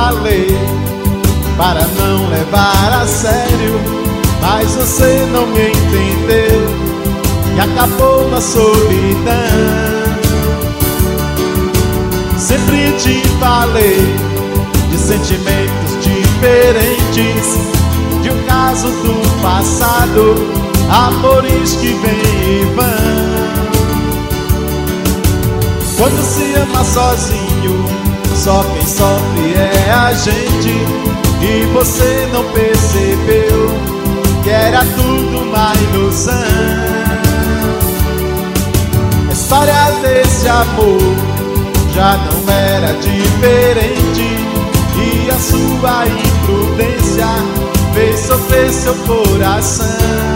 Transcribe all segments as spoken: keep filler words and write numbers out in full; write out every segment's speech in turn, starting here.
falei para não levar a sério, mas você não me entendeu e acabou na solidão. Sempre te falei de sentimentos diferentes, de um caso do passado, amores que vêm e vão. Quando se ama sozinho, só quem sofre é a gente, e você não percebeu que era tudo uma ilusão. A história desse amor já não era diferente, e a sua imprudência fez sofrer seu coração.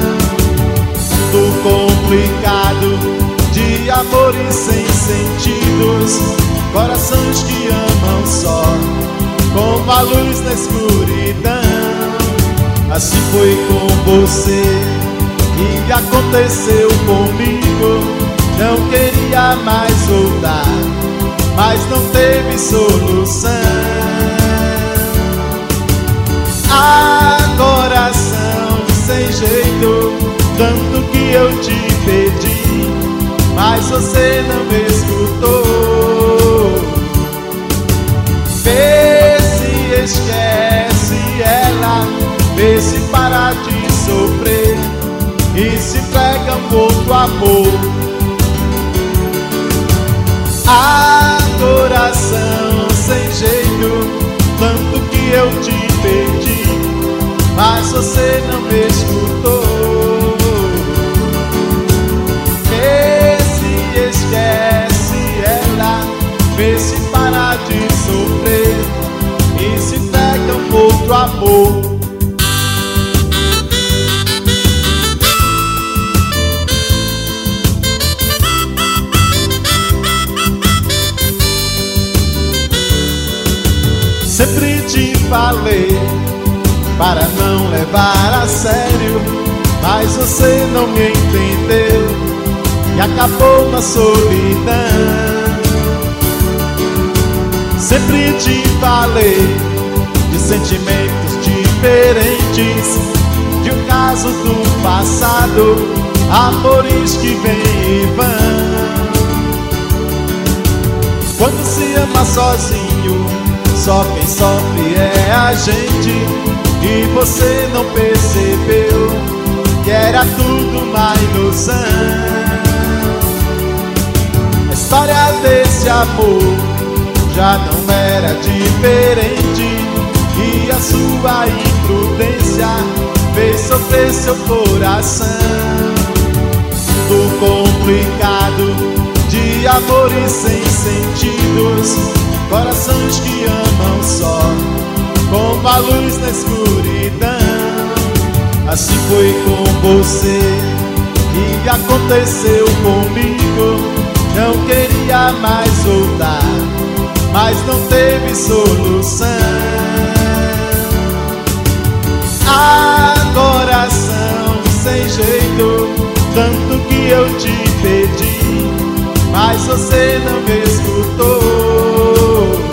Tudo complicado de amores sem sentidos, corações que amam só como a luz na escuridão. Assim foi com você e aconteceu comigo. Não queria mais voltar, mas não teve solução. Ah, coração sem jeito, tanto que eu te pedi, mas você não me escutou. Vê se esquece ela, vê se para de sofrer e se entrega um outro amor. Ah, coração sem jeito, tanto que eu te pedi, mas você não me escutou. Vê se esquece ela, vê se para de sofrer e se pega um outro amor. Sempre te falei para não levar a sério, mas você não me entendeu e acabou na solidão. Sempre te falei de sentimentos diferentes, de um caso do passado, amores que vêm e vão. Quando se ama sozinho, só quem sofre é a gente, e você não percebeu que era tudo uma ilusão. A história desse amor já não era diferente, e a sua imprudência fez sofrer seu coração. Tudo complicado de amores sem sentidos, corações que amam só como a luz na escuridão. Assim foi com você e aconteceu comigo. Não queria mais voltar, mas não teve solução. Ah, coração sem jeito, tanto que eu te pedi, mas você não me escutou.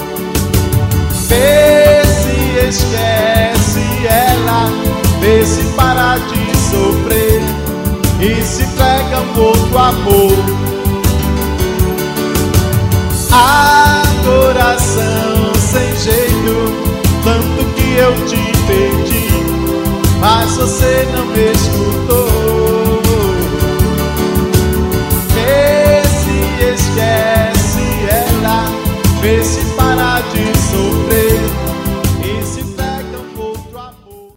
Vê se esquece ela, vê se para de sofrer e se pega um outro amor. Ah, coração sem jeito, tanto que eu te pedi, mas você não me escutou.